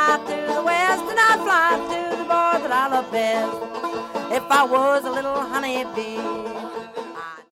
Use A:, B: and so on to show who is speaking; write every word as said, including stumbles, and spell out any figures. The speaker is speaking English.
A: fly to the west, and I'd fly to the boy that I love best. If I was a little honeybee.